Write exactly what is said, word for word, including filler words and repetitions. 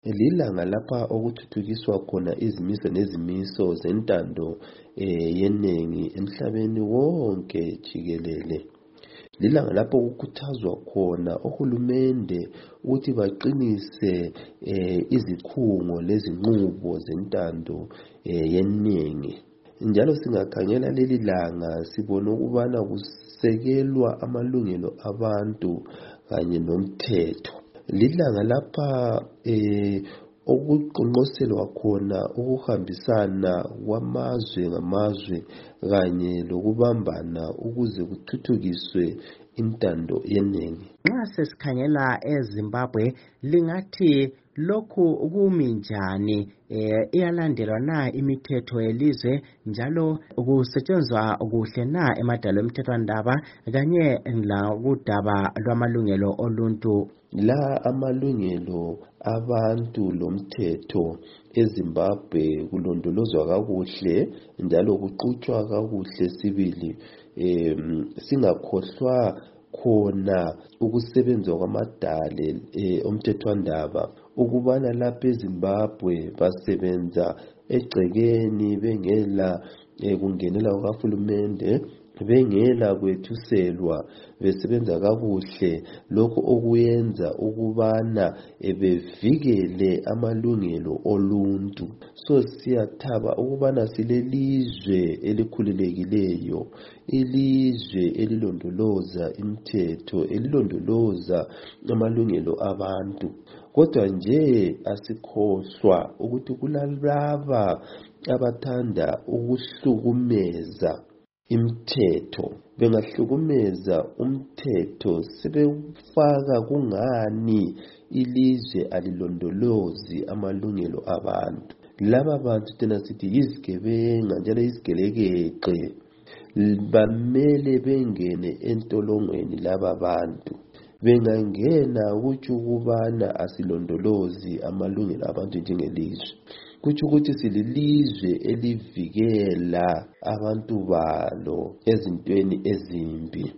Lilanga lapha okuthuthukiswa khona izimiso nezimiso zentando eh, yeningi emhlabeni wonke jikelele. Lilanga lapho kukhuthazwa khona ohulumende ukuthi baqinise eh, izikhungo lezinqubo zentando eh, yeningi. Njalo singakhangela leli langa sibona ukubana kusekelwa amalungelo abantu kanye nomthetho. Lilanga lapha eh okuqonqoselwa khona ukuhambisana kwamazwe ngamazwe kanye lokubambana ukuze kuthuthukiswe intando yeningi. Nxa sesikhangela eZimbabwe lingathi lokhu kumi njani eh iyalandelwa na imithetho yelizwe njalo kusetshenzwa kuhle na emadalo emthethwandaba kanye lakudaba lwamalungelo oluntu. La amalungelo abantu lomthetho eZimbabwe kulondolozwa kakuhle njalo kuqhutshwa kakuhle sibili em singakhohlwa khona ukusebenza kwamadale eh, omthethwandaba ukubana lapha eZimbabwe basebenza egcekeni bengela eh, kungenela kuhulumende bengela kwethuselwa besebenza kakuhle lokho okuyenza ukubana bevikele amalungelo oluntu. So siyathaba ukubana silelizwe elikhululekileyo, ilizwe elilondoloza imithetho, elilondoloza amalungelo abantu. Kodwa nje asikhohlwa ukuthi kulalaba abathanda ukuhlukumeza imithetho. Bengahlukumeza umthetho sebefaka kungani ilizwe alilondolozi amalungelo abantu. Laba bantu thina sithi yizigebenga njalo izigelekeqe, bamele bengene entolongweni laba bantu. Bengangena kutsho ukubana asilondolozi amalungelo abantu njengelizwe. Kutsho ukuthi sililizwe elivikela abantu balo ezintweni ezimbi.